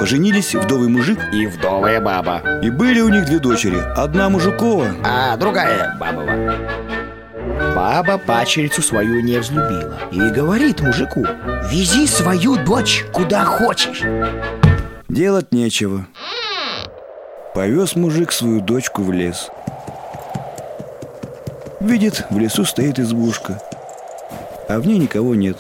Поженились вдовый мужик и вдовая баба. И были у них две дочери. Одна мужикова, а другая бабова. Баба пачерицу свою не взлюбила и говорит мужику: вези свою дочь куда хочешь. Делать нечего. Повез мужик свою дочку в лес. Видит, в лесу стоит избушка, а в ней никого нет.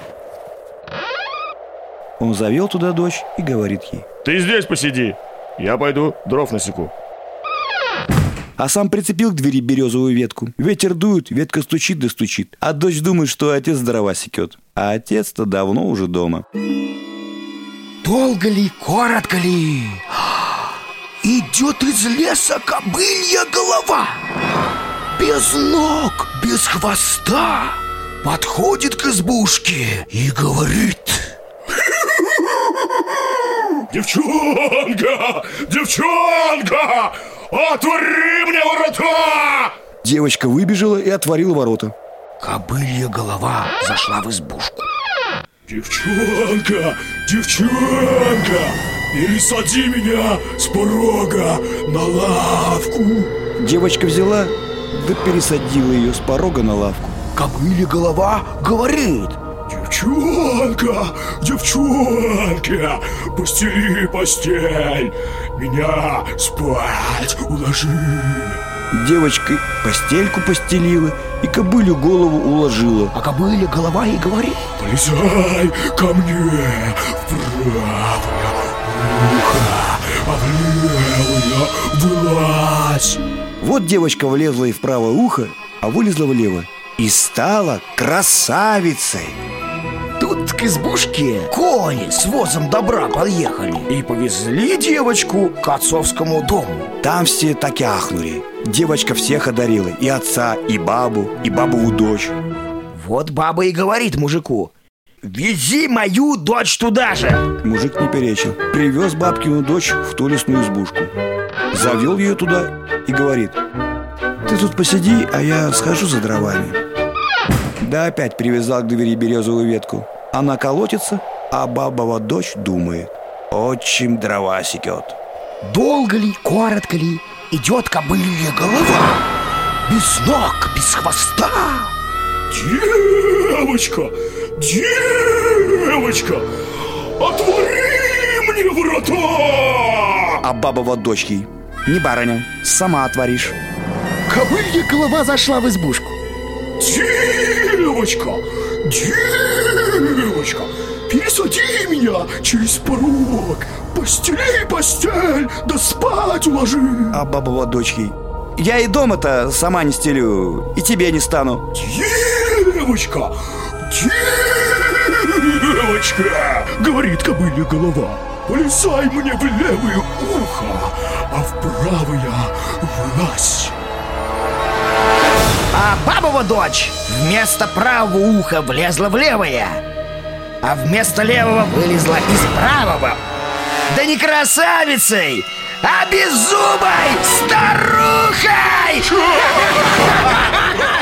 Он завел туда дочь и говорит ей: ты здесь посиди, я пойду дров насеку. А сам прицепил к двери березовую ветку. Ветер дует, ветка стучит да стучит. А дочь думает, что отец дрова секет. А отец-то давно уже дома. Долго ли, коротко ли, идет из леса кобылья голова. Без ног, без хвоста. Подходит к избушке и говорит: девчонка, девчонка, отвори мне ворота! Девочка выбежала и отворила ворота. Кобылья голова зашла в избушку. Девчонка, девчонка, пересади меня с порога на лавку. Девочка взяла, да пересадила ее с порога на лавку. Кобылья голова говорит: девчонка, девчонка, постели постель, меня спать уложи. Девочка постельку постелила и кобылю голову уложила. А кобыля голова и говорит: полезай ко мне в правое ухо, а в левое вылазь. Вот девочка влезла и в правое ухо, а вылезла влево. И стала красавицей. Тут к избушке кони с возом добра подъехали и повезли девочку к отцовскому дому. Там все так и ахнули. Девочка всех одарила: и отца, и бабову дочь. Вот баба и говорит мужику: вези мою дочь туда же. Мужик не перечил. Привез бабкину дочь в ту лесную избушку. Завел ее туда и говорит: ты тут посиди, а я схожу за дровами. Да опять привязал к двери березовую ветку. Она колотится, а бабова дочь думает: отчим дрова секет. Долго ли, коротко ли, идет кобылья голова. Без ног, без хвоста. Девочка, девочка, отвори мне ворота. А бабова дочь ей: не барыня, сама отворишь. Кобылья голова зашла в избушку. Девочка, девочка, пересади меня через порог, постели постель, да спать уложи. А бабова дочь ей: я и дома-то сама не стелю, и тебе не стану. Девочка, девочка, говорит кобылья голова, полезай мне в левое ухо, а в правое вылазь. А бабова дочь вместо правого уха влезла в левое, а вместо левого вылезла из правого. Да не красавицей, а беззубой старухой!